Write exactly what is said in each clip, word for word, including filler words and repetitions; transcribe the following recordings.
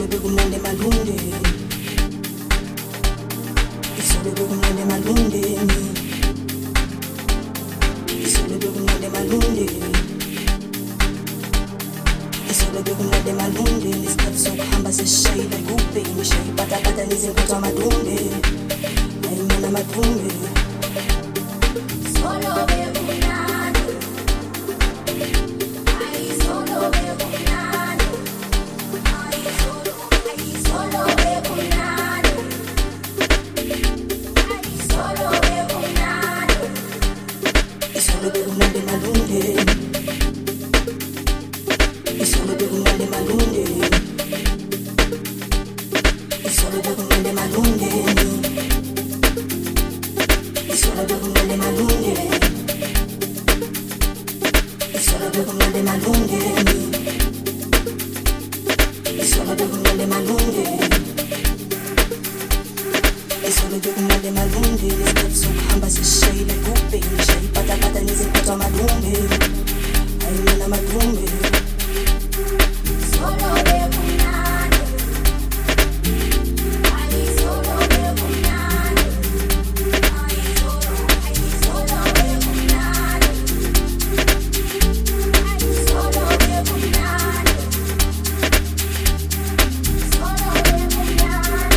Isolo bekumnandi malunde, isolo bekumnandi malunde, isolo bekumnandi malunde, isolo bekumnandi malunde. Isikhathi sokuhamba sesishayile kuphi ngishaye ipatapata nezinkotho amadumbe, ayimana amadumbe. Solo bekumnandi, ay solo bekumnandi. Isolo bekumnandi malunde, isolo bekumnandi malunde, isolo bekumnandi malunde, isolo bekumnandi malunde, isolo bekumnandi malunde, isolo bekumnandi malunde, isolo bekumnandi malunde. Isikhathi sokuhamba sesishayile kuphi ngishaye ipatapata nezinkotho amadumbe, ayimana amadumbe. Solo bekumnandi, ay solo bekumnandi, ay solo, ay solo bekumnandi, ay solo bekumnandi, solo bekumnandi,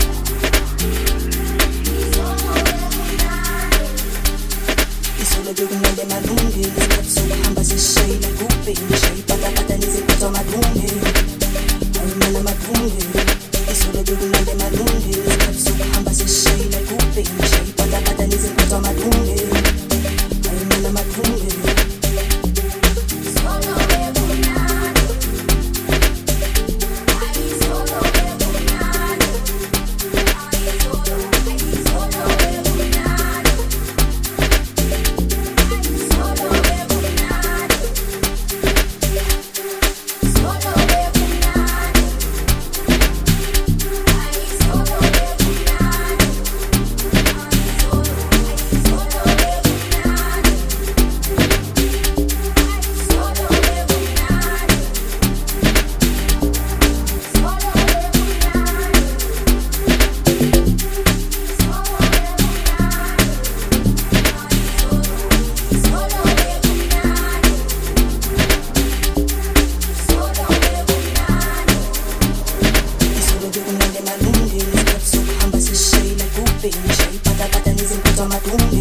solo bekumnandi. Isolo bekumnandi malunde, isikhathi sokuhamba sesishayile kuphi ngishaye ipatapata nezinkotho amadumbe, ayimana amadumbe. Isolo bekumnandi malunde, isikhathi sokuhamba sesishayile kuphi ngishaye ipatapata nezinkotho amadumbe, ayimana amadumbe. Solo bekumnandi, ay solo bekumnandi, ay solo, ay solo bekumnandi, ay solo bekumnandi, solo bekumnandi, ay solo bekumnandi, ay solo, ay solo bekumnandi, ay solo bekumnandi, solo Isolo bekumnandi malunde, isikhathi sokuhamba sesishayile kuphi ngishaye ipatapata nezinkotho amadumbe,